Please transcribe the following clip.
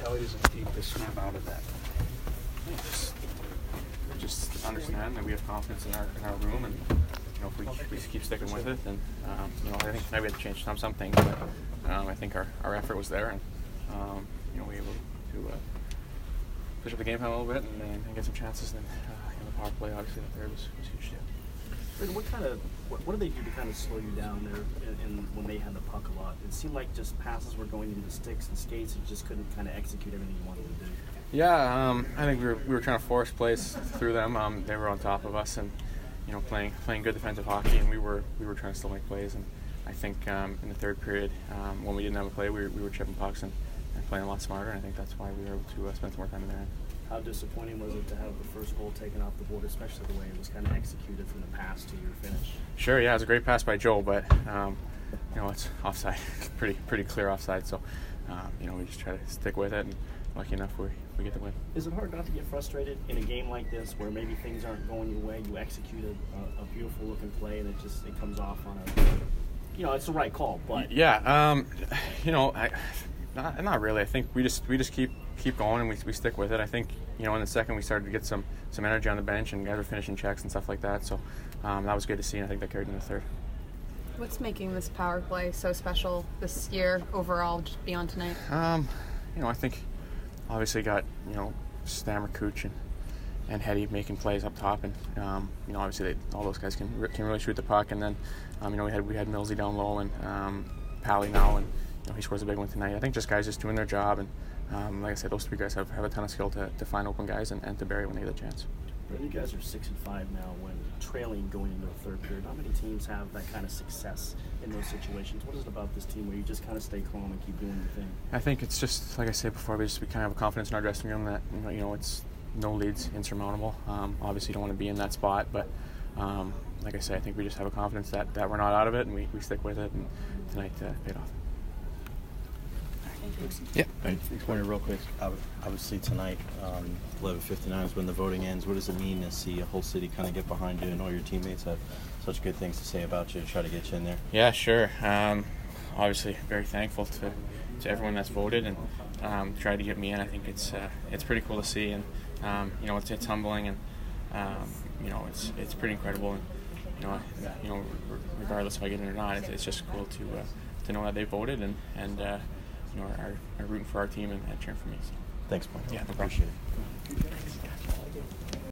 mentality does it take to snap out of that? Just understand that we have confidence in our room, and if we just keep sticking with it, then I think maybe we had to change some things, but I think our effort was there, and we were able to push up the game plan a little bit and get some chances. And then the power play, obviously, the third was huge too. What did they do to kind of slow you down there and when they had the puck a lot? It seemed like just passes were going into sticks and skates and just couldn't kind of execute everything you wanted to do. Yeah, I think we were trying to force plays through them. They were on top of us, and playing good defensive hockey, and we were trying to still make plays. And I think in the third period, when we didn't have a play, we were chipping pucks and playing a lot smarter. And I think that's why we were able to spend some more time in there. How disappointing was it to have the first goal taken off the board, especially the way it was kind of executed from the pass to your finish? Sure, yeah, it was a great pass by Joel, but it's offside. It's pretty clear offside. So we just try to stick with it, and lucky enough we get the win. Is it hard not to get frustrated in a game like this where maybe things aren't going your way? You executed a beautiful looking play, and it comes off on it's the right call, but yeah, not really. I think we just keep going, and we stick with it. I think in the second we started to get some energy on the bench, and guys were finishing checks and stuff like that. So that was good to see, and I think that carried in the third. What's making this power play so special this year overall, just beyond tonight? I think obviously got Stammer, Cooch, and Hetty making plays up top, and obviously all those guys can really shoot the puck. And then we had Millsy down low, and Pally now, and he scores a big one tonight. I think just guys just doing their job, and like I said, those three guys have a ton of skill to find open guys and to bury when they get a chance. You guys are 6-5 now when trailing going into the third period. Not many teams have that kind of success in those situations. What is it about this team where you just kind of stay calm and keep doing your thing? I think it's just, like I said before, we kind of have confidence in our dressing room that it's no leads insurmountable. Obviously you don't want to be in that spot, but like I say, I think we just have a confidence that we're not out of it, and we stick with it, and tonight paid off. Yeah. Pointer real quick. Obviously tonight, 11:59 is when the voting ends. What does it mean to see a whole city kind of get behind you and all your teammates have such good things to say about you to try to get you in there? Yeah, sure. Obviously very thankful to everyone that's voted and tried to get me in. I think it's pretty cool to see, and it's humbling, and it's pretty incredible, and regardless if I get in or not, it's just cool to know that they voted and are rooting for our team and cheering for me. So. Thanks, Mike. Yeah, no problem. Appreciate it.